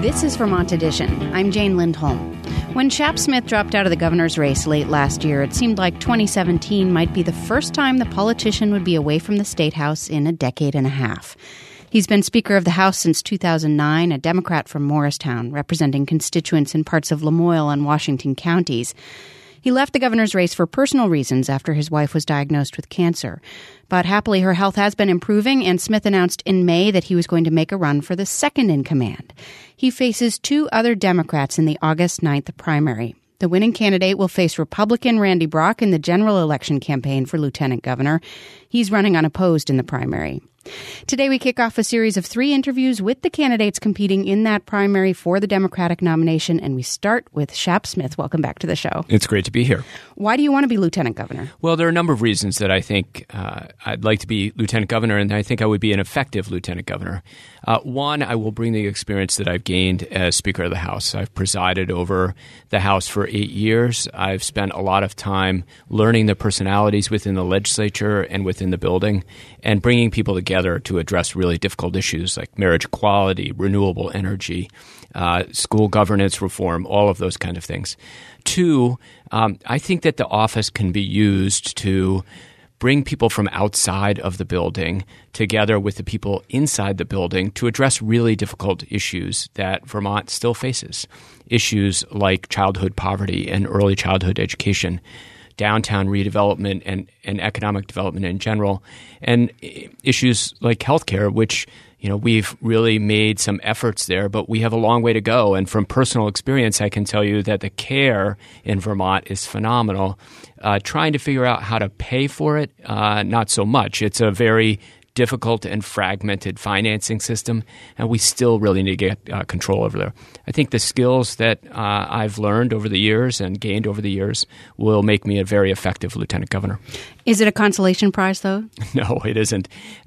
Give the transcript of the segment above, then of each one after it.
This is Vermont Edition. I'm Jane Lindholm. When Shap Smith dropped out of the governor's race late last year, it seemed like 2017 might be the first time the politician would be away from the State House in a decade and a half. He's been Speaker of the House since 2009, a Democrat from Morristown, representing constituents in parts of Lamoille and Washington counties. He left the governor's race for personal reasons after his wife was diagnosed with cancer. But happily, her health has been improving, and Smith announced in May that he was going to make a run for the second-in-command. He faces two other Democrats in the August 9th primary. The winning candidate will face Republican Randy Brock in the general election campaign for lieutenant governor. He's running unopposed in the primary. Today we kick off a series of 3 interviews with the candidates competing in that primary for the Democratic nomination, and we start with Shap Smith. Welcome back to the show. It's great to be here. Why do you want to be lieutenant governor? Well, there are a number of reasons that I think I'd like to be lieutenant governor, and I think I would be an effective lieutenant governor. One, I will bring the experience that I've gained as Speaker of the House. I've presided over the House for 8 years. I've spent a lot of time learning the personalities within the legislature and within the building and bringing people together to address really difficult issues like marriage equality, renewable energy, school governance reform, all of those kind of things. Two, I think that the office can be used to bring people from outside of the building together with the people inside the building to address really difficult issues that Vermont still faces. Issues like childhood poverty and early childhood education, downtown redevelopment and economic development in general, and issues like healthcare, which we've really made some efforts there, but we have a long way to go. And from personal experience, I can tell you that the care in Vermont is phenomenal. Trying to figure out how to pay for it, not so much. It's a very difficult and fragmented financing system, and we still really need to get control over there. I think the skills that I've learned over the years and gained over the years will make me a very effective lieutenant governor. Is it a consolation prize, though? No, it isn't.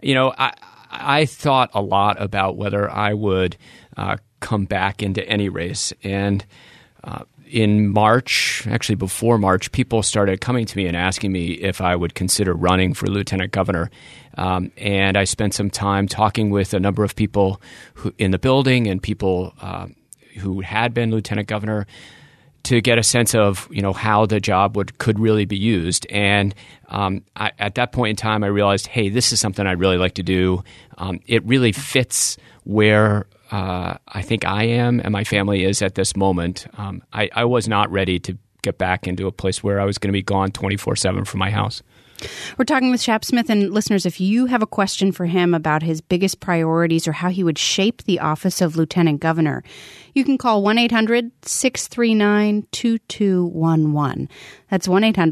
I thought a lot about whether I would come back into any race. And in March, actually before March, people started coming to me and asking me if I would consider running for lieutenant governor. And I spent some time talking with a number of people in the building and people who had been lieutenant governor to get a sense of how the job could really be used. And at that point in time, I realized, hey, this is something I'd really like to do. It really fits where I think I am and my family is at this moment. I was not ready to get back into a place where I was going to be gone 24/7 from my house. We're talking with Shap Smith, and listeners, if you have a question for him about his biggest priorities or how he would shape the office of lieutenant governor, you can call 1-800-639-2211. That's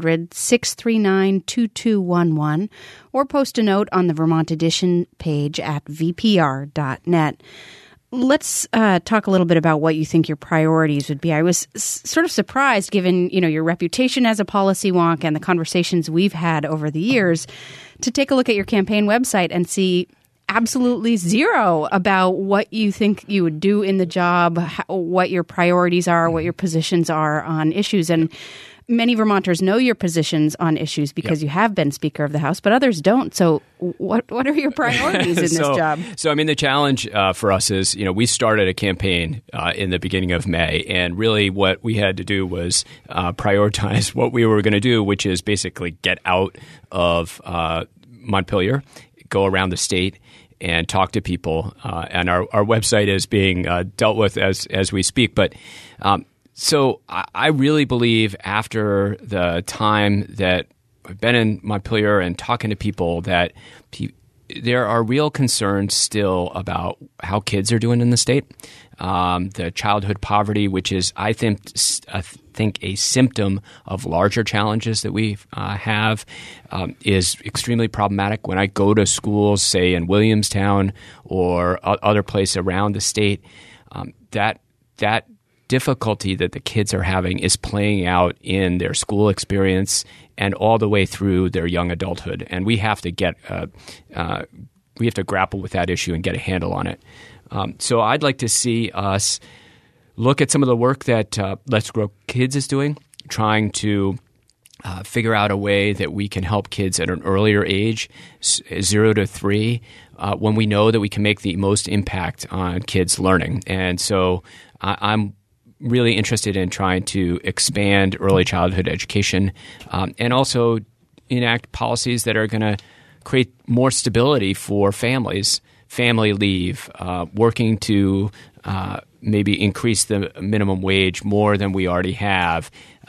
1-800-639-2211, or post a note on the Vermont Edition page at vpr.net. Let's talk a little bit about what you think your priorities would be. I was sort of surprised, given your reputation as a policy wonk and the conversations we've had over the years, to take a look at your campaign website and see absolutely zero about what you think you would do in the job, what your priorities are, what your positions are on issues. And many Vermonters know your positions on issues because you have been Speaker of the House, but others don't. So what are your priorities in this job? So, the challenge for us is, we started a campaign in the beginning of May, and really what we had to do was prioritize what we were going to do, which is basically get out of Montpelier, go around the state, and talk to people. And our website is being dealt with as we speak. But so I really believe after the time that I've been in Montpelier and talking to people that there are real concerns still about how kids are doing in the state. The childhood poverty, which is, I think a symptom of larger challenges that we have, is extremely problematic. When I go to schools, say in Williamstown or other places around the state, that difficulty that the kids are having is playing out in their school experience and all the way through their young adulthood. And we have to grapple with that issue and get a handle on it. So I'd like to see us look at some of the work that Let's Grow Kids is doing, trying to figure out a way that we can help kids at an earlier age, 0 to 3, when we know that we can make the most impact on kids' learning. And so I'm really interested in trying to expand early childhood education and also enact policies that are going to create more stability for families, family leave, working to maybe increase the minimum wage more than we already have,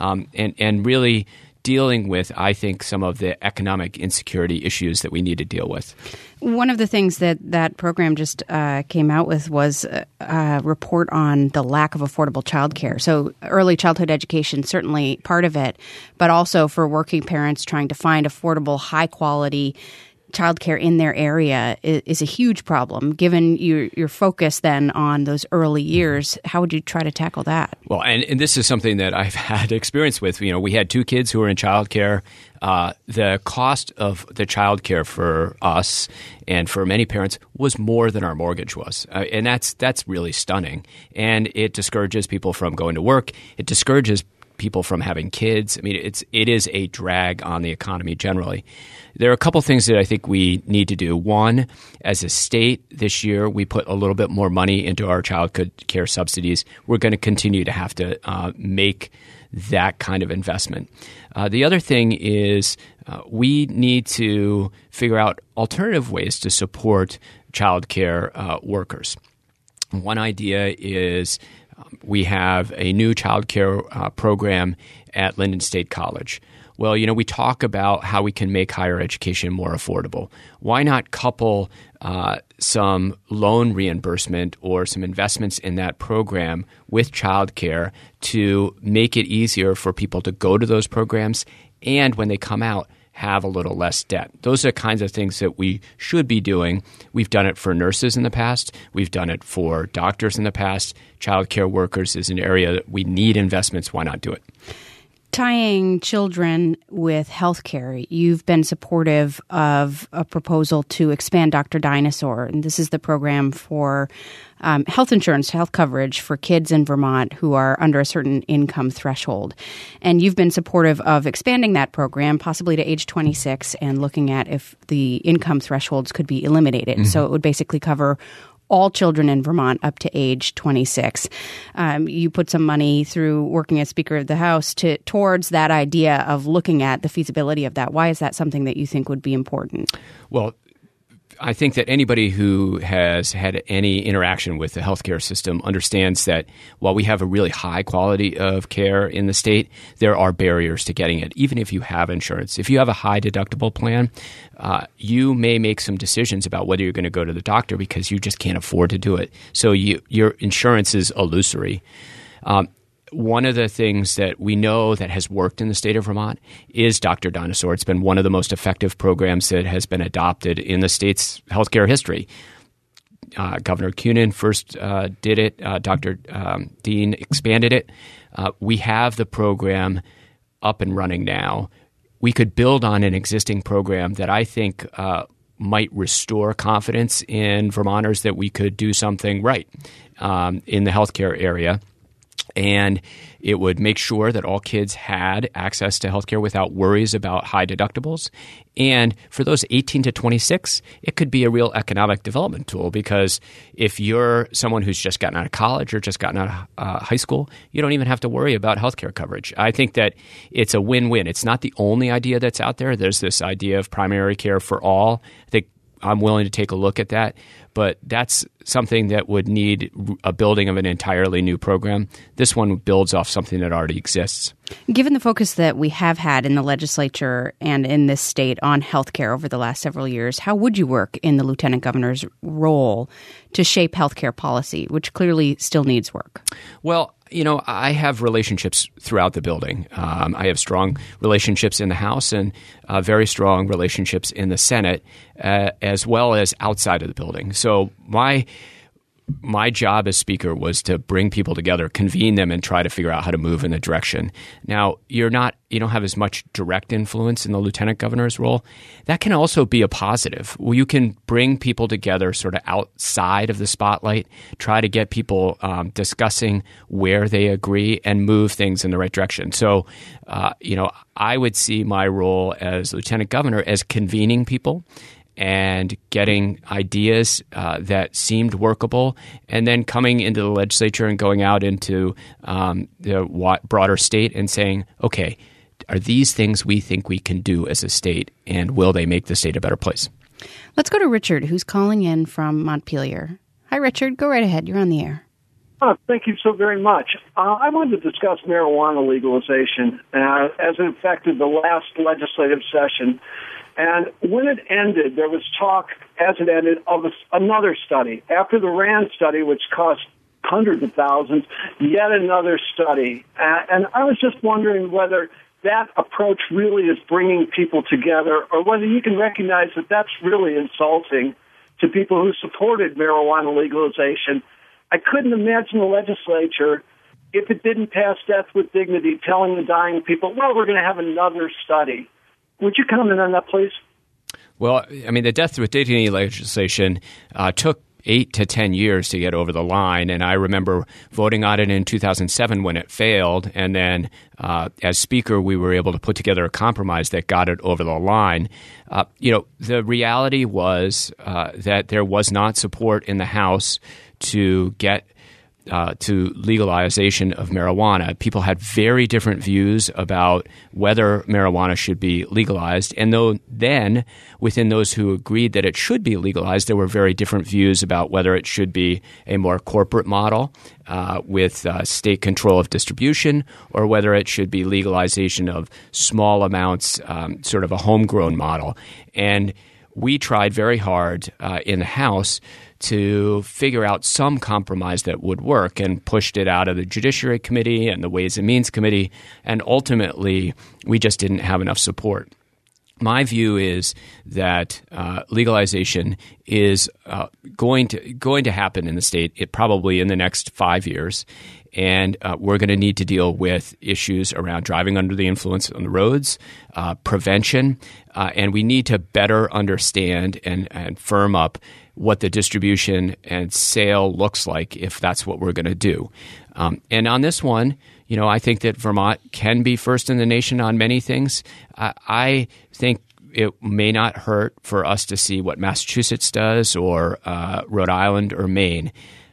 and really dealing with, I think, some of the economic insecurity issues that we need to deal with. One of the things that program just came out with was a report on the lack of affordable childcare. So early childhood education, certainly part of it, but also for working parents trying to find affordable, high-quality childcare in their area is a huge problem. Given your focus then on those early years, how would you try to tackle that? Well, and this is something that I've had experience with. We had 2 kids who were in childcare. The cost of the childcare for us and for many parents was more than our mortgage was, and that's really stunning. And it discourages people from going to work. It discourages people from having kids. I mean, it is a drag on the economy generally. There are a couple things that I think we need to do. One, as a state this year, we put a little bit more money into our child care subsidies. We're going to continue to have to make that kind of investment. The other thing is we need to figure out alternative ways to support child care workers. One idea is we have a new child care program at Lyndon State College. Well, we talk about how we can make higher education more affordable. Why not couple some loan reimbursement or some investments in that program with childcare to make it easier for people to go to those programs and when they come out, have a little less debt? Those are the kinds of things that we should be doing. We've done it for nurses in the past. We've done it for doctors in the past. Childcare workers is an area that we need investments. Why not do it? Tying children with healthcare, you've been supportive of a proposal to expand Dr. Dinosaur, and this is the program for health insurance, health coverage for kids in Vermont who are under a certain income threshold. And you've been supportive of expanding that program, possibly to age 26, and looking at if the income thresholds could be eliminated. Mm-hmm. So it would basically cover all children in Vermont up to age 26. You put some money through working as Speaker of the House towards that idea of looking at the feasibility of that. Why is that something that you think would be important? Well, I think that anybody who has had any interaction with the healthcare system understands that while we have a really high quality of care in the state, there are barriers to getting it, even if you have insurance. If you have a high deductible plan, you may make some decisions about whether you're going to go to the doctor because you just can't afford to do it. So your insurance is illusory. One of the things that we know that has worked in the state of Vermont is Dr. Dinosaur. It's been one of the most effective programs that has been adopted in the state's healthcare history. Governor Kunin first did it. Dr. Dean expanded it. We have the program up and running now. We could build on an existing program that I think might restore confidence in Vermonters that we could do something right in the healthcare area. And it would make sure that all kids had access to healthcare without worries about high deductibles. And for those 18 to 26, it could be a real economic development tool because if you're someone who's just gotten out of college or just gotten out of high school, you don't even have to worry about healthcare coverage. I think that it's a win-win. It's not the only idea that's out there. There's this idea of primary care for all. I think I'm willing to take a look at that. But that's something that would need a building of an entirely new program. This one builds off something that already exists. Given the focus that we have had in the legislature and in this state on healthcare over the last several years, how would you work in the lieutenant governor's role to shape healthcare policy, which clearly still needs work? Well, I have relationships throughout the building. I have strong relationships in the House and very strong relationships in the Senate, as well as outside of the building. So my my job as Speaker was to bring people together, convene them, and try to figure out how to move in a direction. Now, you don't have as much direct influence in the lieutenant governor's role. That can also be a positive. Well, you can bring people together sort of outside of the spotlight, try to get people discussing where they agree and move things in the right direction. So, I would see my role as lieutenant governor as convening people and getting ideas that seemed workable, and then coming into the legislature and going out into the broader state and saying, okay, are these things we think we can do as a state, and will they make the state a better place? Let's go to Richard, who's calling in from Montpelier. Hi, Richard. Go right ahead. You're on the air. Thank you so very much. I wanted to discuss marijuana legalization as it affected the last legislative session. And when it ended, there was talk, as it ended, of another study. After the RAND study, which cost hundreds of thousands, yet another study. And I was just wondering whether that approach really is bringing people together, or whether you can recognize that that's really insulting to people who supported marijuana legalization. I couldn't imagine the legislature, if it didn't pass death with dignity, telling the dying people, well, we're going to have another study. Would you comment on that, please? Well, I mean, the death with dignity legislation took 8 to 10 years to get over the line, and I remember voting on it in 2007 when it failed, and then as Speaker, we were able to put together a compromise that got it over the line. The reality was that there was not support in the House to get to legalization of marijuana. People had very different views about whether marijuana should be legalized. And then, within those who agreed that it should be legalized, there were very different views about whether it should be a more corporate model with state control of distribution, or whether it should be legalization of small amounts, sort of a homegrown model. And we tried very hard in the House to figure out some compromise that would work, and pushed it out of the Judiciary Committee and the Ways and Means Committee, and ultimately we just didn't have enough support. My view is that legalization is going to happen in the state, probably in the next 5 years, and we're going to need to deal with issues around driving under the influence on the roads, prevention, and we need to better understand and firm up what the distribution and sale looks like if that's what we're going to do. And on this one, I think that Vermont can be first in the nation on many things. I think it may not hurt for us to see what Massachusetts does, or Rhode Island or Maine.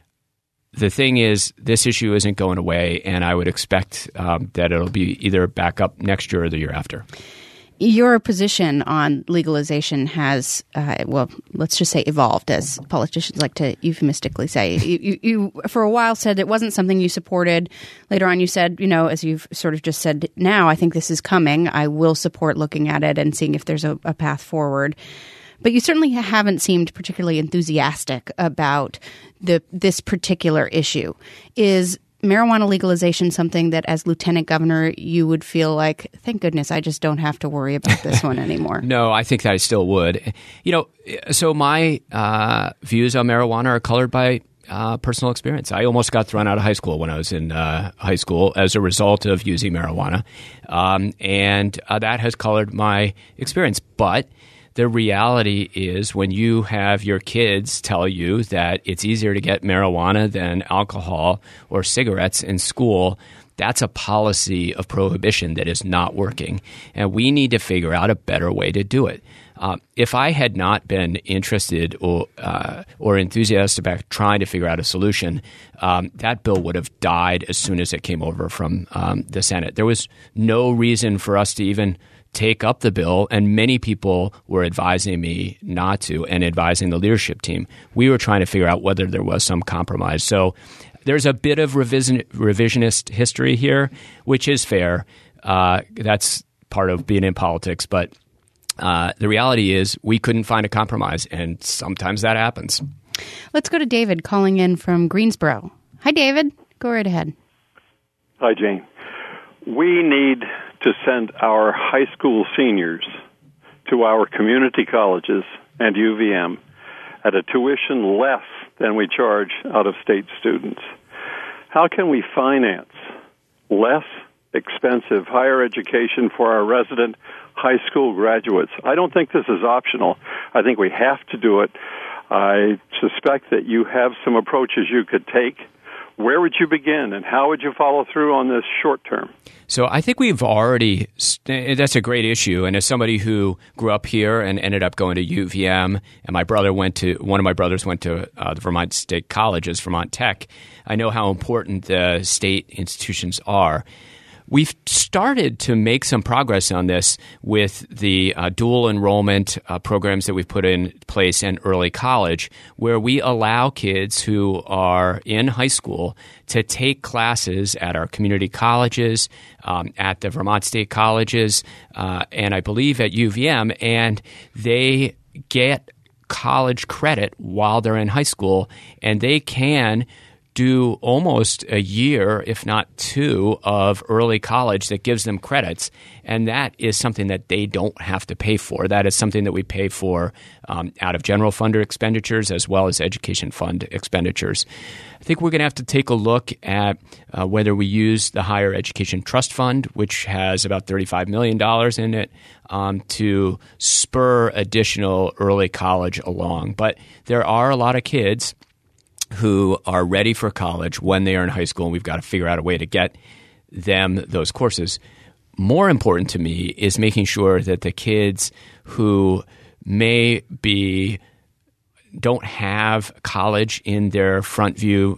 The thing is, this issue isn't going away, and I would expect that it'll be either back up next year or the year after. Your position on legalization has, let's just say evolved, as politicians like to euphemistically say. You for a while said it wasn't something you supported. Later on you said, as you've sort of just said now, I think this is coming. I will support looking at it and seeing if there's a path forward. But you certainly haven't seemed particularly enthusiastic about this particular issue. Is marijuana legalization something that, as lieutenant governor, you would feel like, thank goodness, I just don't have to worry about this one anymore? No, I think that I still would. So my views on marijuana are colored by personal experience. I almost got thrown out of high school when I was in high school as a result of using marijuana, and that has colored my experience. But the reality is, when you have your kids tell you that it's easier to get marijuana than alcohol or cigarettes in school, that's a policy of prohibition that is not working. And we need to figure out a better way to do it. If I had not been interested or enthusiastic about trying to figure out a solution, that bill would have died as soon as it came over from the Senate. There was no reason for us to even take up the bill, and many people were advising me not to, and advising the leadership team. We were trying to figure out whether there was some compromise. So there's a bit of revisionist history here, which is fair. That's part of being in politics. But the reality is we couldn't find a compromise, and sometimes that happens. Let's go to David calling in from Greensboro. Hi, David. Go right ahead. Hi, Jane. We need to send our high school seniors to our community colleges and UVM at a tuition less than we charge out-of-state students. How can we finance less expensive higher education for our resident high school graduates? I don't think this is optional. I think we have to do it. I suspect that you have some approaches you could take. Where would you begin, and how would you follow through on this short term? So I think we've already that's a great issue. And as somebody who grew up here and ended up going to UVM, and one of my brothers went to the Vermont State Colleges, Vermont Tech, I know how important the state institutions are. We've started to make some progress on this with the dual enrollment programs that we've put in place in early college, where we allow kids who are in high school to take classes at our community colleges, at the Vermont State Colleges, and I believe at UVM, and they get college credit while they're in high school, and they can do almost a year, if not two, of early college that gives them credits. And that is something that they don't have to pay for. That is something that we pay for out of general fund expenditures as well as education fund expenditures. I think we're going to have to take a look at whether we use the Higher Education Trust Fund, which has about $35 million in it, to spur additional early college along. But there are a lot of kids who are ready for college when they are in high school, and we've got to figure out a way to get them those courses. More important to me is making sure that the kids who don't have college in their front view,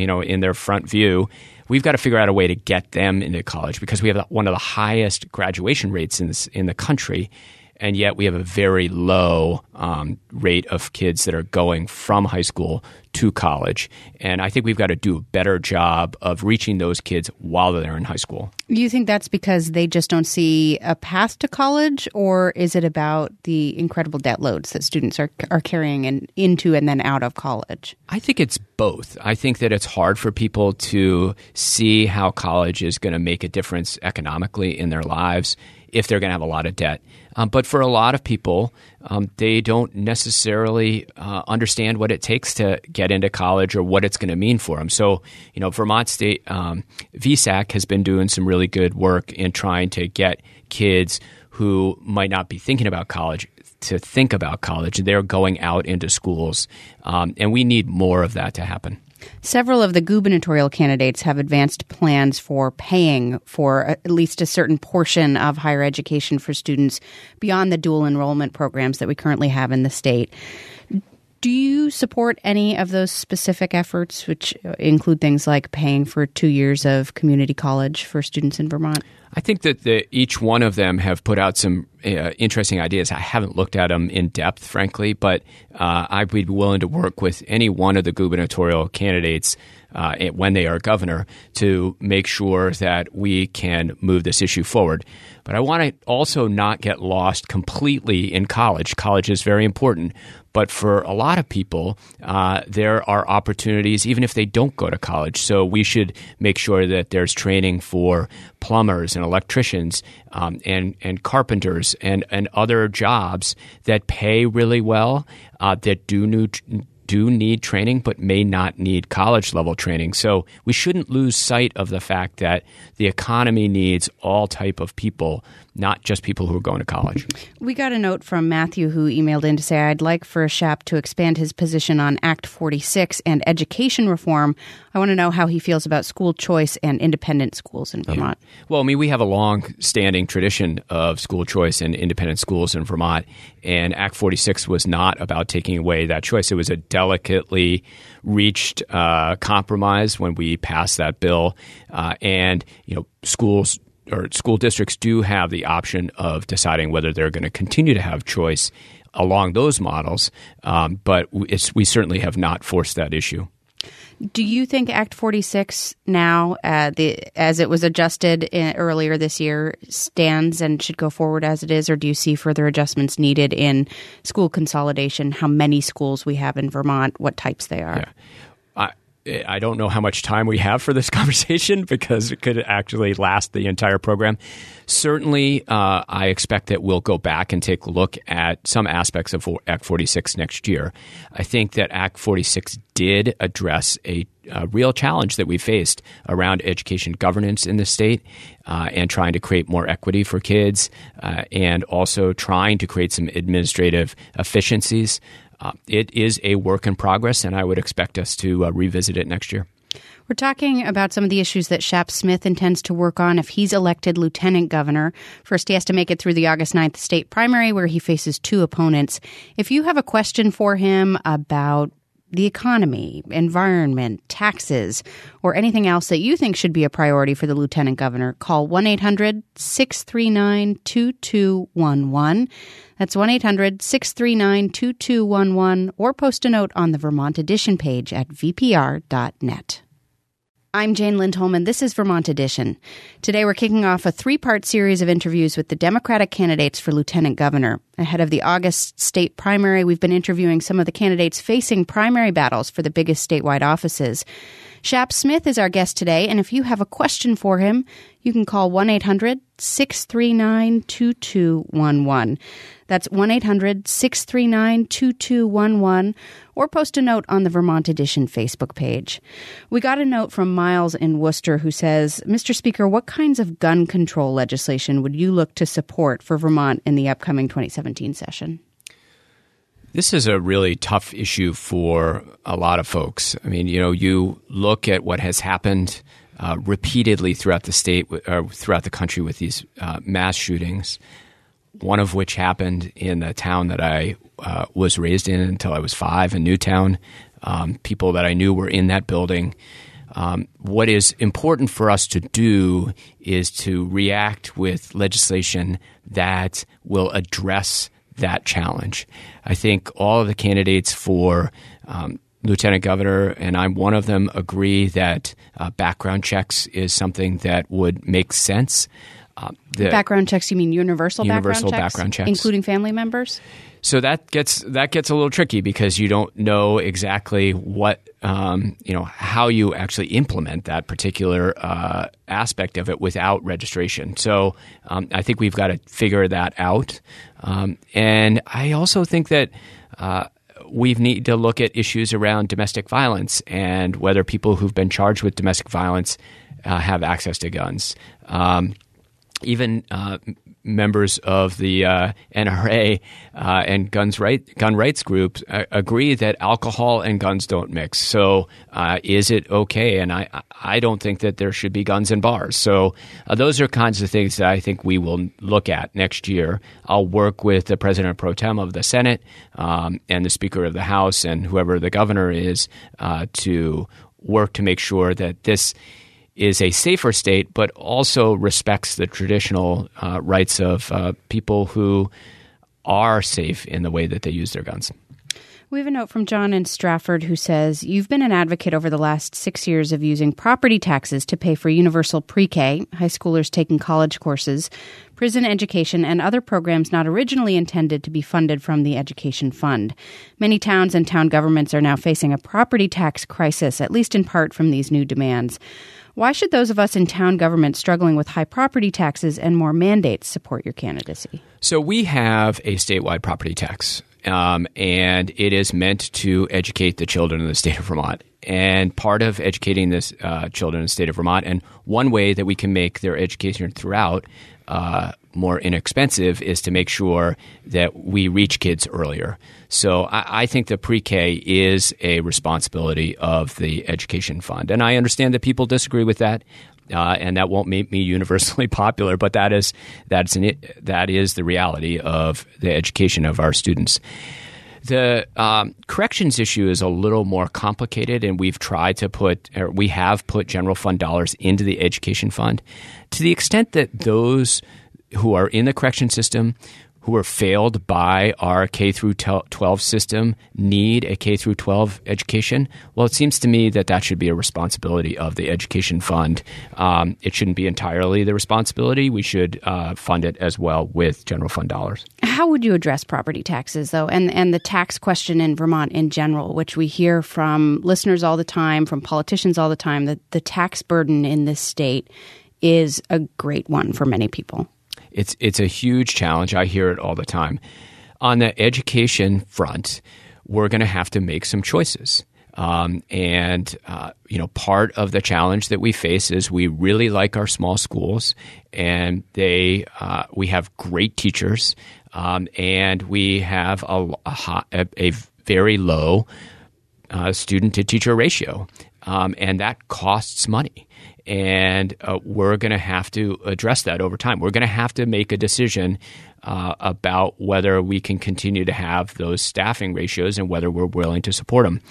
we've got to figure out a way to get them into college, because we have one of the highest graduation rates in the country. And yet we have a very low rate of kids that are going from high school to college. And I think we've got to do a better job of reaching those kids while they're in high school. You think that's because they just don't see a path to college, or is it about the incredible debt loads that students are carrying into and then out of college? I think it's both. I think that it's hard for people to see how college is going to make a difference economically in their lives if they're going to have a lot of debt. But for a lot of people, they don't necessarily understand what it takes to get into college or what it's going to mean for them. So, Vermont State VSAC has been doing some really good work in trying to get kids who might not be thinking about college to think about college. They're going out into schools, and we need more of that to happen. Several of the gubernatorial candidates have advanced plans for paying for at least a certain portion of higher education for students beyond the dual enrollment programs that we currently have in the state. Do you support any of those specific efforts, which include things like paying for 2 years of community college for students in Vermont? I think that each one of them have put out some interesting ideas. I haven't looked at them in depth, frankly, but I'd be willing to work with any one of the gubernatorial candidates when they are governor to make sure that we can move this issue forward. But I want to also not get lost completely in college. College is very important. But for a lot of people, there are opportunities even if they don't go to college. So we should make sure that there's training for plumbers and electricians and carpenters and other jobs that pay really well, that do need training but may not need college-level training. So we shouldn't lose sight of the fact that the economy needs all type of people, not just people who are going to college. We got a note from Matthew who emailed in to say, I'd like for Shap to expand his position on Act 46 and education reform. I want to know how he feels about school choice and independent schools in Vermont. Yeah. Well, we have a long-standing tradition of school choice and independent schools in Vermont, and Act 46 was not about taking away that choice. It was a delicately reached compromise when we passed that bill, and schools or school districts do have the option of deciding whether they're going to continue to have choice along those models, but we certainly have not forced that issue. Do you think Act 46 now, as it was adjusted earlier this year, stands and should go forward as it is, or do you see further adjustments needed in school consolidation, how many schools we have in Vermont, what types they are? Yeah. I don't know how much time we have for this conversation because it could actually last the entire program. Certainly, I expect that we'll go back and take a look at some aspects of Act 46 next year. I think that Act 46 did address a real challenge that we faced around education governance in the state and trying to create more equity for kids and also trying to create some administrative efficiencies. It is a work in progress, and I would expect us to revisit it next year. We're talking about some of the issues that Shap Smith intends to work on if he's elected lieutenant governor. First, he has to make it through the August 9th state primary where he faces two opponents. If you have a question for him about the economy, environment, taxes, or anything else that you think should be a priority for the lieutenant governor, call 1-800-639-2211. That's 1-800-639-2211, or post a note on the Vermont Edition page at vpr.net. I'm Jane Lindholm, and this is Vermont Edition. Today we're kicking off a three-part series of interviews with the Democratic candidates for lieutenant governor. Ahead of the August state primary, we've been interviewing some of the candidates facing primary battles for the biggest statewide offices. Shap Smith is our guest today, and if you have a question for him, you can call 1-800-639-2211. That's 1-800-639-2211, or post a note on the Vermont Edition Facebook page. We got a note from Miles in Worcester who says, Mr. Speaker, what kinds of gun control legislation would you look to support for Vermont in the upcoming 2017 session? This is a really tough issue for a lot of folks. I mean, you look at what has happened repeatedly throughout the state, or throughout the country with these mass shootings, one of which happened in the town that I was raised in until I was 5, in Newtown. People that I knew were in that building. What is important for us to do is to react with legislation that will address that challenge. I think all of the candidates for lieutenant governor, and I'm one of them, agree that background checks is something that would make sense. Background checks, you mean universal background checks? Including family members? So that gets a little tricky because you don't know exactly what, how you actually implement that particular aspect of it without registration. So I think we've got to figure that out. And I also think that we need to look at issues around domestic violence and whether people who've been charged with domestic violence have access to guns. Even members of the NRA and gun rights groups agree that alcohol and guns don't mix. So is it okay? And I don't think that there should be guns in bars. So those are kinds of things that I think we will look at next year. I'll work with the President pro tem of the Senate and the Speaker of the House and whoever the governor is to work to make sure that this is a safer state, but also respects the traditional rights of people who are safe in the way that they use their guns. We have a note from John in Stratford who says, you've been an advocate over the last 6 years of using property taxes to pay for universal pre-K, high schoolers taking college courses, prison education, and other programs not originally intended to be funded from the education fund. Many towns and town governments are now facing a property tax crisis, at least in part from these new demands. Why should those of us in town government struggling with high property taxes and more mandates support your candidacy? So we have a statewide property tax, and it is meant to educate the children of the state of Vermont. And part of educating this children in the state of Vermont, and one way that we can make their education throughout more inexpensive, is to make sure that we reach kids earlier. So I think the pre-K is a responsibility of the education fund. And I understand that people disagree with that, and that won't make me universally popular, but that is the reality of the education of our students. The corrections issue is a little more complicated, and we have put general fund dollars into the education fund. To the extent that those who are in the correction system who are failed by our K through 12 system need a K through 12 education? Well, it seems to me that should be a responsibility of the education fund. It shouldn't be entirely the responsibility. We should fund it as well with general fund dollars. How would you address property taxes, though, and the tax question in Vermont in general, which we hear from listeners all the time, from politicians all the time, that the tax burden in this state is a great one for many people? It's a huge challenge. I hear it all the time. On the education front, we're going to have to make some choices. Part of the challenge that we face is we really like our small schools, and we have great teachers, and we have a very low student-to-teacher ratio, and that costs money. And we're going to have to address that over time. We're going to have to make a decision about whether we can continue to have those staffing ratios and whether we're willing to support them.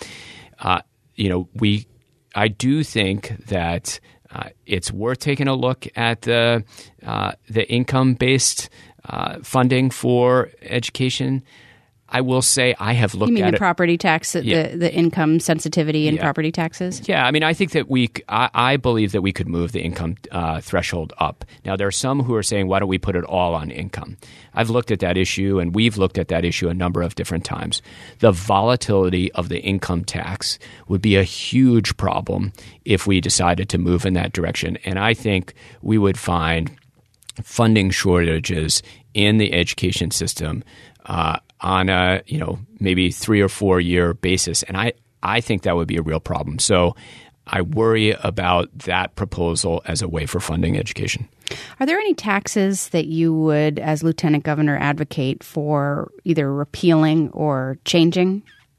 I do think that it's worth taking a look at the income-based funding for education. I will say I have looked at it. You mean the property tax, the income sensitivity in property taxes? Yeah, I mean, I think that I believe that we could move the income threshold up. Now, there are some who are saying, why don't we put it all on income? I've looked at that issue, and we've looked at that issue a number of different times. The volatility of the income tax would be a huge problem if we decided to move in that direction. And I think we would find funding shortages in the education system on a maybe 3 or 4 year basis, and I think that would be a real problem. So I worry about that proposal as a way for funding education. Are there any taxes that you would, as Lieutenant Governor, advocate for either repealing or changing?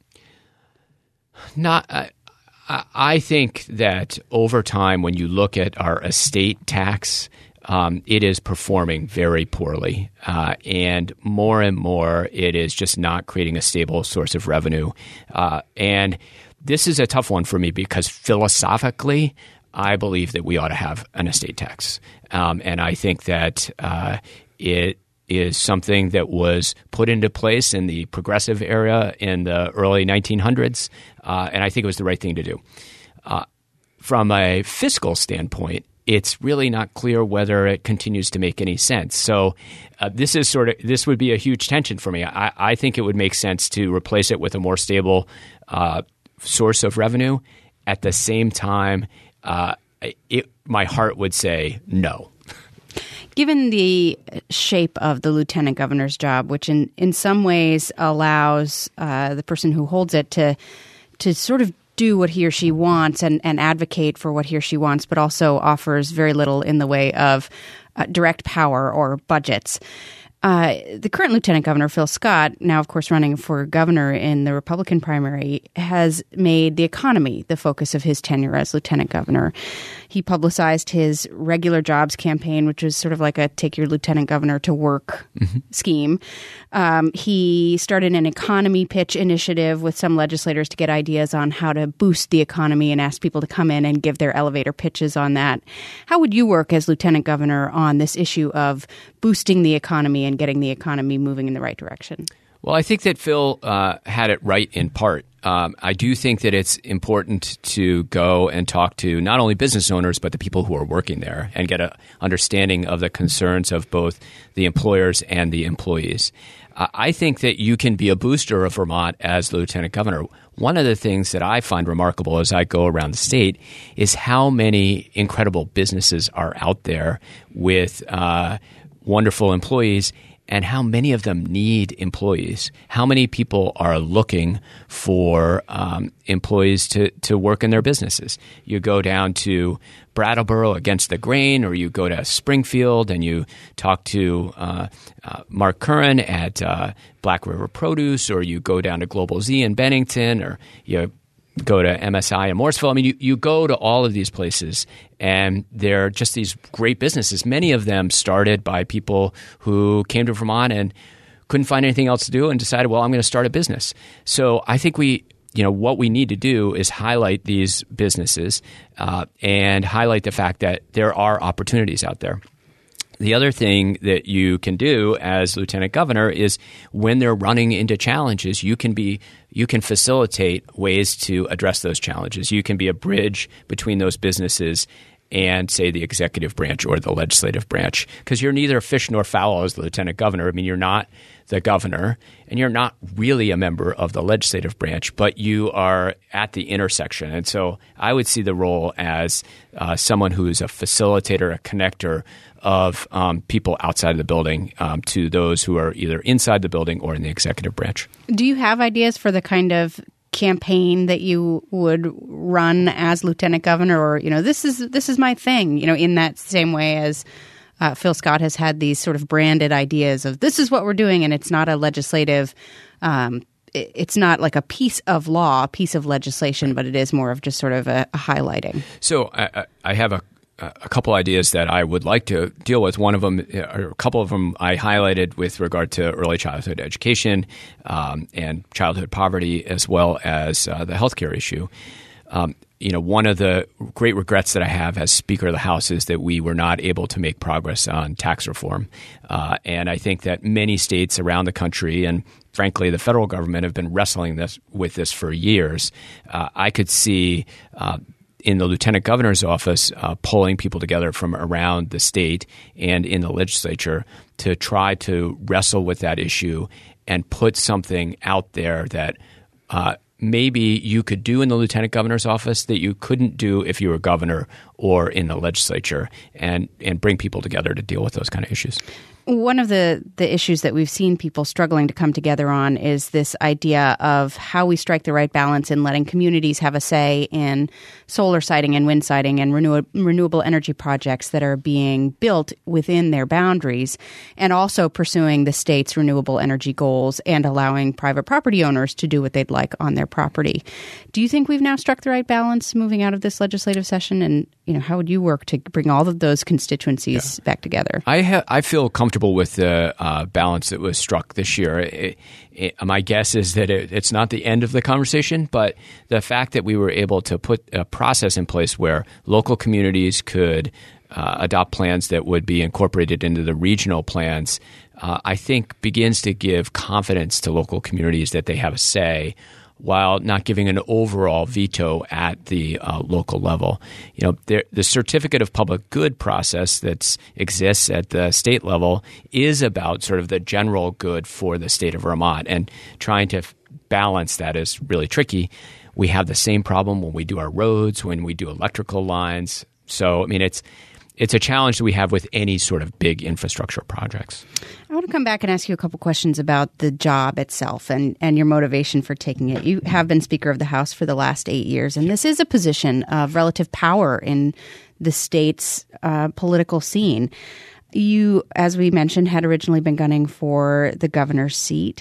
I think that over time, when you look at our estate tax, it is performing very poorly, and more it is just not creating a stable source of revenue. And this is a tough one for me because philosophically, I believe that we ought to have an estate tax. And I think that it is something that was put into place in the progressive era in the early 1900s, and I think it was the right thing to do. From a fiscal standpoint, it's really not clear whether it continues to make any sense. So this would be a huge tension for me. I think it would make sense to replace it with a more stable source of revenue. At the same time, my heart would say no. Given the shape of the lieutenant governor's job, which in some ways allows the person who holds it to sort of do what he or she wants and advocate for what he or she wants, but also offers very little in the way of direct power or budgets. The current Lieutenant Governor, Phil Scott, now, of course, running for governor in the Republican primary, has made the economy the focus of his tenure as Lieutenant Governor. He publicized his regular jobs campaign, which was sort of like a take your Lieutenant Governor to work scheme. He started an economy pitch initiative with some legislators to get ideas on how to boost the economy and ask people to come in and give their elevator pitches on that. How would you work as Lieutenant Governor on this issue of boosting the economy and getting the economy moving in the right direction? Well, I think that Phil had it right in part. I do think that it's important to go and talk to not only business owners, but the people who are working there and get an understanding of the concerns of both the employers and the employees. I think that you can be a booster of Vermont as Lieutenant Governor. One of the things that I find remarkable as I go around the state is how many incredible businesses are out there with wonderful employees, and how many of them need employees. How many people are looking for employees to work in their businesses? You go down to Brattleboro Against the Grain, or you go to Springfield and you talk to Mark Curran at Black River Produce, or you go down to Global Z in Bennington, or you go to MSI in Morrisville. I mean, you go to all of these places, and they're just these great businesses. Many of them started by people who came to Vermont and couldn't find anything else to do and decided, well, I'm going to start a business. So I think what we need to do is highlight these businesses and highlight the fact that there are opportunities out there. The other thing that you can do as lieutenant governor is when they're running into challenges, you can facilitate ways to address those challenges. You can be a bridge between those businesses and, say, the executive branch or the legislative branch, because you're neither fish nor fowl as the lieutenant governor. I mean, you're not the governor and you're not really a member of the legislative branch, but you are at the intersection. And so I would see the role as someone who is a facilitator, a connector of people outside of the building to those who are either inside the building or in the executive branch. Do you have ideas for the kind of campaign that you would run as lieutenant governor, or this is my thing, in that same way as Phil Scott has had these sort of branded ideas of this is what we're doing, and it's not a legislative it's not like a piece of law, piece of legislation, but it is more of just sort of a highlighting. So I have a couple ideas that I would like to deal with. One of them, or a couple of them, I highlighted with regard to early childhood education and childhood poverty, as well as the healthcare issue. One of the great regrets that I have as Speaker of the House is that we were not able to make progress on tax reform. And I think that many states around the country, and frankly the federal government, have been wrestling with this for years. I could see in the lieutenant governor's office, pulling people together from around the state and in the legislature to try to wrestle with that issue and put something out there that maybe you could do in the lieutenant governor's office that you couldn't do if you were governor or in the legislature, and bring people together to deal with those kind of issues. One of the issues that we've seen people struggling to come together on is this idea of how we strike the right balance in letting communities have a say in solar siting and wind siting and renewable energy projects that are being built within their boundaries, and also pursuing the state's renewable energy goals and allowing private property owners to do what they'd like on their property. Do you think we've now struck the right balance moving out of this legislative session? And how would you work to bring all of those constituencies back together? I feel comfortable with the balance that was struck this year. My guess is that it's not the end of the conversation, but the fact that we were able to put a process in place where local communities could adopt plans that would be incorporated into the regional plans, I think begins to give confidence to local communities that they have a say, while not giving an overall veto at the local level. The certificate of public good process that exists at the state level is about sort of the general good for the state of Vermont, and trying to balance that is really tricky. We have the same problem when we do our roads, when we do electrical lines. So, it's a challenge that we have with any sort of big infrastructure projects. I want to come back and ask you a couple questions about the job itself and your motivation for taking it. You have been Speaker of the House for the last 8 years, and this is a position of relative power in the state's political scene. You, as we mentioned, had originally been gunning for the governor's seat.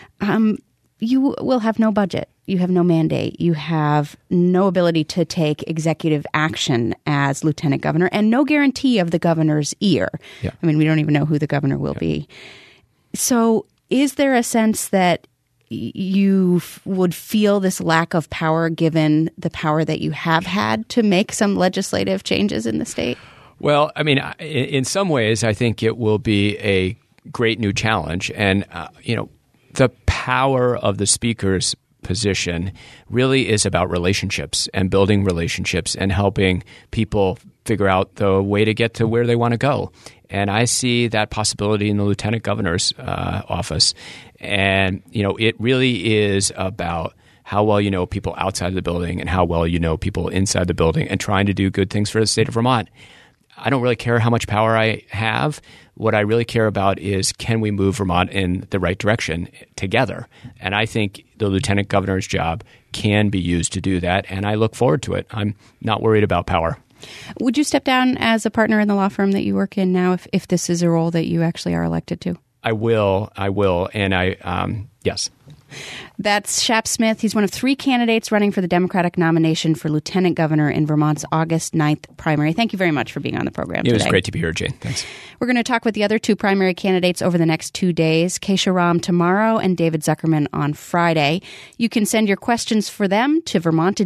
You will have no budget. You have no mandate. You have no ability to take executive action as lieutenant governor, and no guarantee of the governor's ear. Yeah. We don't even know who the governor will be. So is there a sense that you would feel this lack of power given the power that you have had to make some legislative changes in the state? Well, in some ways, I think it will be a great new challenge. And, the power of the speaker's position really is about relationships and building relationships and helping people figure out the way to get to where they want to go. And I see that possibility in the lieutenant governor's office. And, it really is about how well you know people outside the building and how well you know people inside the building, and trying to do good things for the state of Vermont. I don't really care how much power I have. What I really care about is, can we move Vermont in the right direction together? And I think the lieutenant governor's job can be used to do that, and I look forward to it. I'm not worried about power. Would you step down as a partner in the law firm that you work in now if this is a role that you actually are elected to? I will. And yes. That's Shap Smith. He's one of 3 candidates running for the Democratic nomination for lieutenant governor in Vermont's August 9th primary. Thank you very much for being on the program today. It was great to be here, Jane. Thanks. We're going to talk with the other 2 primary candidates over the next 2 days, Keisha Ram tomorrow and David Zuckerman on Friday. You can send your questions for them to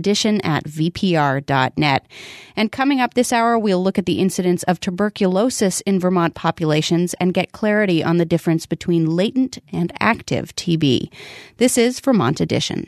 vermontedition@vpr.net. And coming up this hour, we'll look at the incidence of tuberculosis in Vermont populations and get clarity on the difference between latent and active TB. This is Vermont Edition.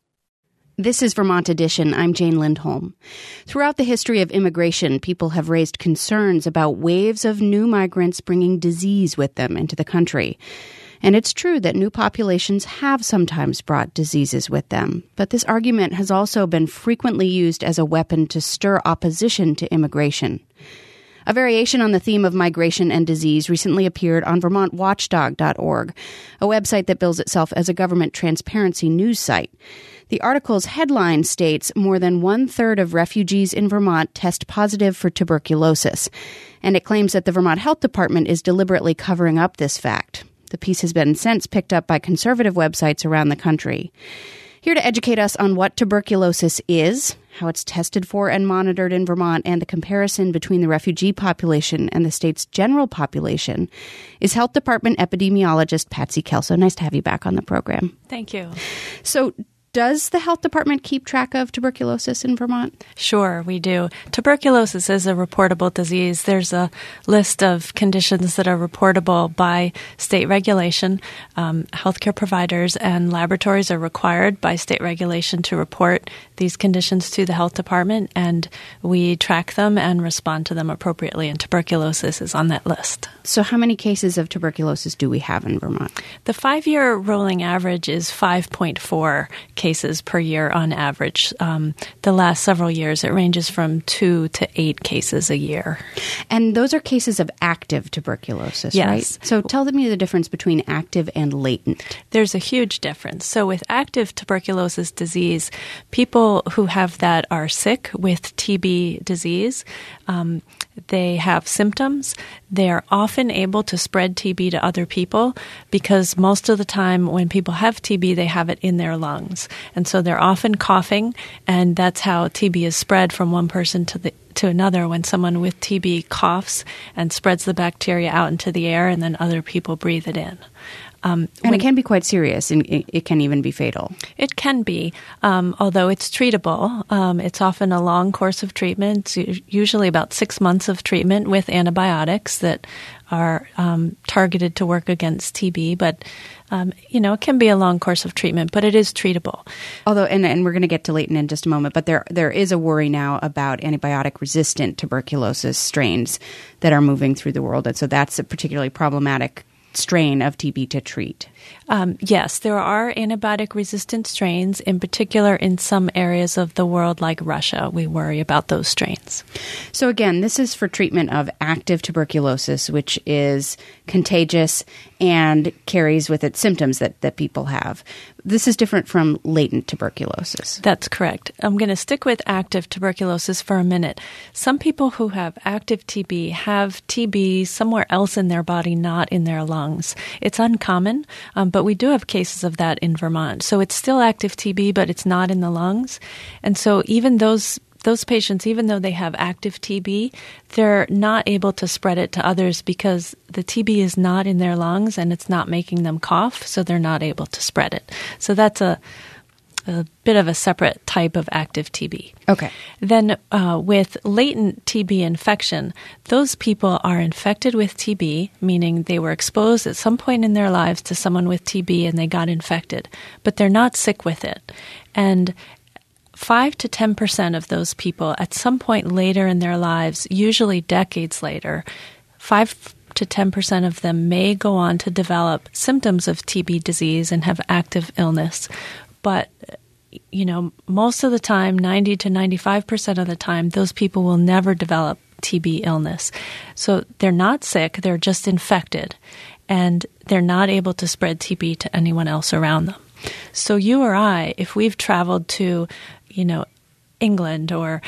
This is Vermont Edition. I'm Jane Lindholm. Throughout the history of immigration, people have raised concerns about waves of new migrants bringing disease with them into the country. And it's true that new populations have sometimes brought diseases with them. But this argument has also been frequently used as a weapon to stir opposition to immigration. A variation on the theme of migration and disease recently appeared on VermontWatchdog.org, a website that bills itself as a government transparency news site. The article's headline states more than 1/3 of refugees in Vermont test positive for tuberculosis, and it claims that the Vermont Health Department is deliberately covering up this fact. The piece has been since picked up by conservative websites around the country. Here to educate us on what tuberculosis is, how it's tested for and monitored in Vermont, and the comparison between the refugee population and the state's general population, is Health Department epidemiologist Patsy Kelso. Nice to have you back on the program. Thank you. So, does the Health Department keep track of tuberculosis in Vermont? Sure, we do. Tuberculosis is a reportable disease. There's a list of conditions that are reportable by state regulation. Healthcare providers and laboratories are required by state regulation to report these conditions to the Health Department, and we track them and respond to them appropriately, and tuberculosis is on that list. So how many cases of tuberculosis do we have in Vermont? The 5-year rolling average is 5.4 cases per year on average. The last several years, it ranges from 2 to 8 cases a year. And those are cases of active tuberculosis, yes. Right? So tell me the difference between active and latent. There's a huge difference. So with active tuberculosis disease, people who have that are sick with TB disease. They have symptoms. They are often able to spread TB to other people because most of the time when people have TB, they have it in their lungs. And so they're often coughing, and that's how TB is spread from one person to another when someone with TB coughs and spreads the bacteria out into the air, and then other people breathe it in. And it can be quite serious, and it can even be fatal. It can be, although it's treatable. It's often a long course of treatment, usually about 6 months of treatment with antibiotics that are targeted to work against TB. But, it can be a long course of treatment, but it is treatable. Although, and we're going to get to latent in just a moment, but there is a worry now about antibiotic-resistant tuberculosis strains that are moving through the world. And so that's a particularly problematic strain of TB to treat. Yes, there are antibiotic-resistant strains, in particular in some areas of the world like Russia. We worry about those strains. So again, this is for treatment of active tuberculosis, which is contagious and carries with it symptoms that people have. This is different from latent tuberculosis. That's correct. I'm going to stick with active tuberculosis for a minute. Some people who have active TB have TB somewhere else in their body, not in their lungs. It's uncommon, but we do have cases of that in Vermont. So it's still active TB, but it's not in the lungs. And so even those patients, even though they have active TB, they're not able to spread it to others because the TB is not in their lungs and it's not making them cough, so they're not able to spread it. So that's a bit of a separate type of active TB. Okay. Then with latent TB infection, those people are infected with TB, meaning they were exposed at some point in their lives to someone with TB and they got infected, but they're not sick with it. And 5 to 10% of those people at some point later in their lives, usually decades later, 5 to 10% of them may go on to develop symptoms of TB disease and have active illness. But, most of the time, 90 to 95% of the time, those people will never develop TB illness. So they're not sick, they're just infected, and they're not able to spread TB to anyone else around them. So you or I, if we've traveled to, England or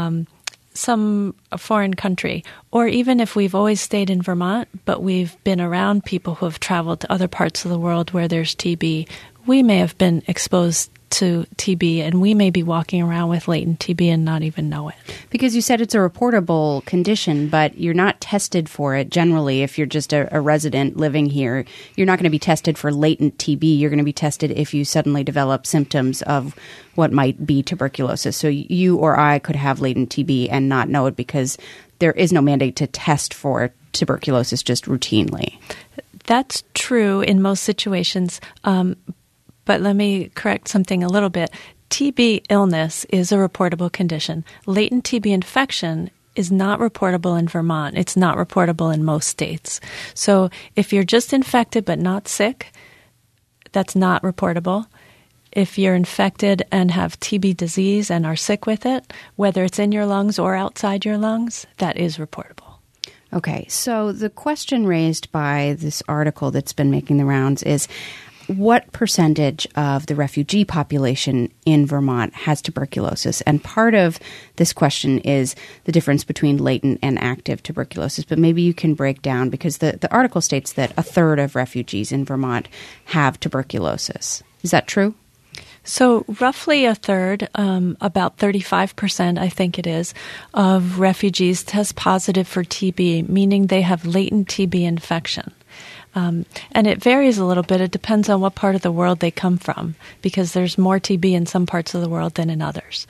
some foreign country, or even if we've always stayed in Vermont, but we've been around people who have traveled to other parts of the world where there's TB, we may have been exposed to TB, and we may be walking around with latent TB and not even know it. Because you said it's a reportable condition, but you're not tested for it generally. If you're just a resident living here, you're not going to be tested for latent TB. You're going to be tested if you suddenly develop symptoms of what might be tuberculosis. So you or I could have latent TB and not know it because there is no mandate to test for tuberculosis just routinely. That's true in most situations. But let me correct something a little bit. TB illness is a reportable condition. Latent TB infection is not reportable in Vermont. It's not reportable in most states. So if you're just infected but not sick, that's not reportable. If you're infected and have TB disease and are sick with it, whether it's in your lungs or outside your lungs, that is reportable. Okay, so the question raised by this article that's been making the rounds is, what percentage of the refugee population in Vermont has tuberculosis? And part of this question is the difference between latent and active tuberculosis. But maybe you can break down, because the article states that a third of refugees in Vermont have tuberculosis. Is that true? So roughly a third, about 35%, I think it is, of refugees test positive for TB, meaning they have latent TB infection. And it varies a little bit. It depends on what part of the world they come from, because there's more TB in some parts of the world than in others.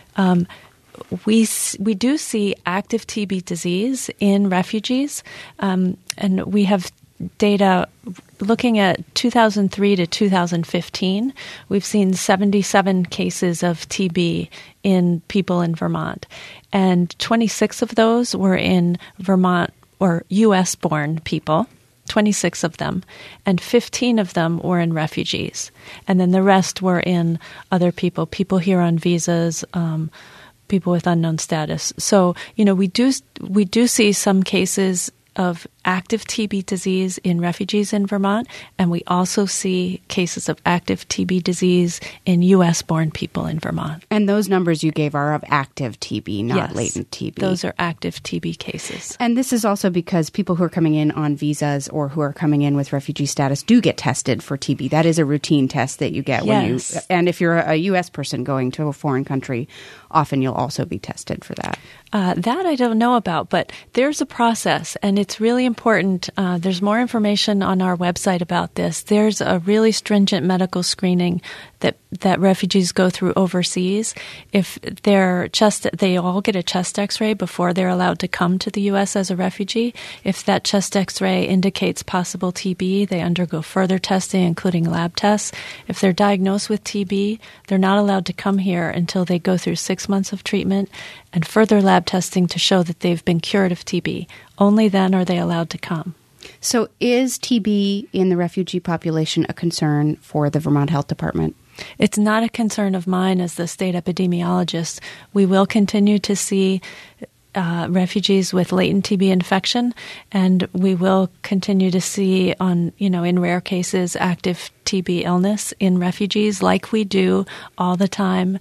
We do see active TB disease in refugees, and we have data looking at 2003 to 2015. We've seen 77 cases of TB in people in Vermont, and 26 of those were in Vermont or U.S.-born people. 26 of them, and 15 of them were in refugees. And then the rest were in other people here on visas, people with unknown status. So, we do see some cases of active TB disease in refugees in Vermont, and we also see cases of active TB disease in U.S.-born people in Vermont. And those numbers you gave are of active TB, not yes, latent TB. Those are active TB cases. And this is also because people who are coming in on visas or who are coming in with refugee status do get tested for TB. That is a routine test that you get when and if you're a U.S. person going to a foreign country, often you'll also be tested for that. That I don't know about, but there's a process, and it's really important. There's more information on our website about this. There's a really stringent medical screening that refugees go through overseas. If they all get a chest X-ray before they're allowed to come to the U.S. as a refugee. If that chest X-ray indicates possible TB, they undergo further testing, including lab tests. If they're diagnosed with TB, they're not allowed to come here until they go through 6 months of treatment and further lab testing to show that they've been cured of TB. Only then are they allowed to come. So is TB in the refugee population a concern for the Vermont Health Department? It's not a concern of mine as the state epidemiologist. We will continue to see refugees with latent TB infection, and we will continue to see in rare cases active TB illness in refugees, like we do all the time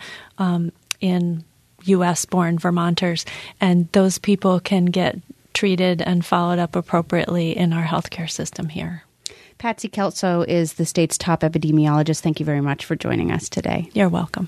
in U.S.-born Vermonters, and those people can get treated and followed up appropriately in our healthcare system here. Patsy Kelso is the state's top epidemiologist. Thank you very much for joining us today. You're welcome.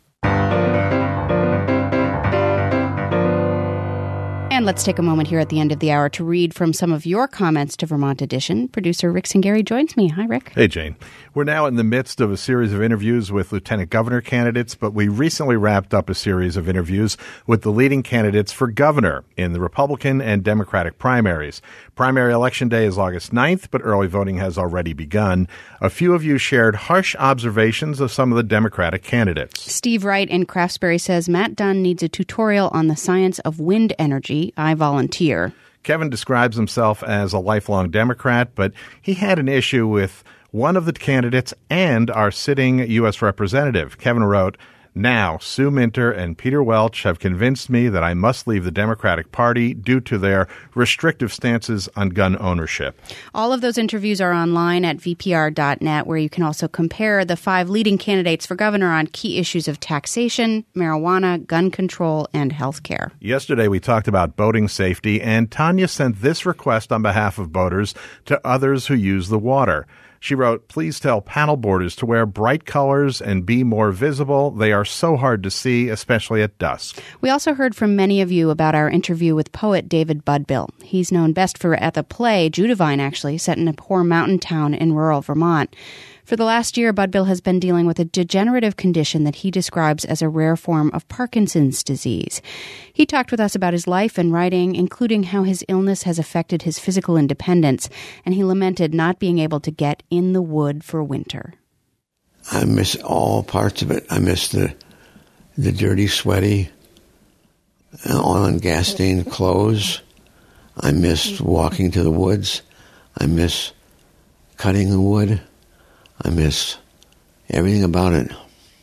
And let's take a moment here at the end of the hour to read from some of your comments to Vermont Edition. Producer Rick Singari joins me. Hi, Rick. Hey, Jane. We're now in the midst of a series of interviews with lieutenant governor candidates, but we recently wrapped up a series of interviews with the leading candidates for governor in the Republican and Democratic primaries. Primary election day is August 9th, but early voting has already begun. A few of you shared harsh observations of some of the Democratic candidates. Steve Wright in Craftsbury says, Matt Dunn needs a tutorial on the science of wind energy. I volunteer. Kevin describes himself as a lifelong Democrat, but he had an issue with one of the candidates and our sitting U.S. representative. Kevin wrote, Now, Sue Minter and Peter Welch have convinced me that I must leave the Democratic Party due to their restrictive stances on gun ownership. All of those interviews are online at vpr.net, where you can also compare the 5 leading candidates for governor on key issues of taxation, marijuana, gun control, and health care. Yesterday, we talked about boating safety, and Tanya sent this request on behalf of boaters to others who use the water. She wrote, "Please tell panel boarders to wear bright colors and be more visible. They are so hard to see, especially at dusk." We also heard from many of you about our interview with poet David Budbill. He's known best for the play Judavine, actually, set in a poor mountain town in rural Vermont. For the last year, Budbill has been dealing with a degenerative condition that he describes as a rare form of Parkinson's disease. He talked with us about his life and writing, including how his illness has affected his physical independence, and he lamented not being able to get in the wood for winter. I miss all parts of it. I miss the dirty, sweaty, oil and gas stained clothes. I miss walking to the woods. I miss cutting the wood. I miss everything about it.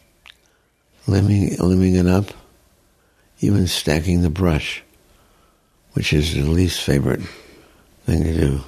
Limbing it up, even stacking the brush, which is the least favorite thing to do.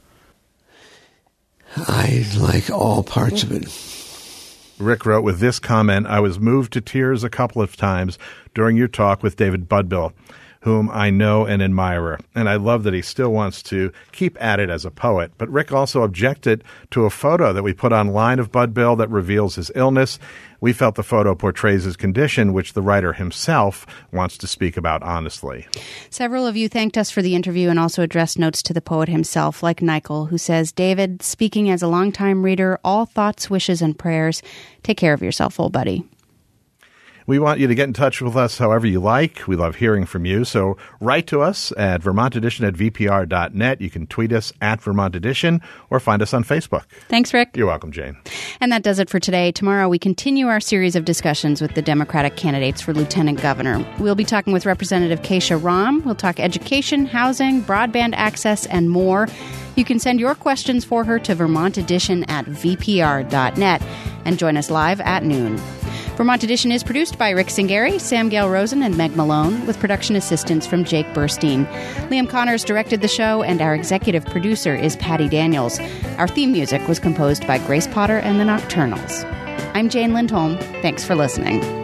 I like all parts of it. Rick wrote with this comment, "I was moved to tears a couple of times during your talk with David Budbill, whom I know and admire." And I love that he still wants to keep at it as a poet. But Rick also objected to a photo that we put online of Budbill that reveals his illness. We felt the photo portrays his condition, which the writer himself wants to speak about honestly. Several of you thanked us for the interview and also addressed notes to the poet himself, like Nichol, who says, "David, speaking as a longtime reader, all thoughts, wishes, and prayers. Take care of yourself, old buddy." We want you to get in touch with us however you like. We love hearing from you. So write to us at vermontedition@vpr.net. You can tweet us at Vermont Edition or find us on Facebook. Thanks, Rick. You're welcome, Jane. And that does it for today. Tomorrow we continue our series of discussions with the Democratic candidates for Lieutenant Governor. We'll be talking with Representative Keisha Ram. We'll talk education, housing, broadband access, and more. You can send your questions for her to vermontedition@vpr.net and join us live at noon. Vermont Edition is produced by Rick Singari, Sam Gale Rosen, and Meg Malone, with production assistance from Jake Burstein. Liam Connors directed the show, and our executive producer is Patty Daniels. Our theme music was composed by Grace Potter and the Nocturnals. I'm Jane Lindholm. Thanks for listening.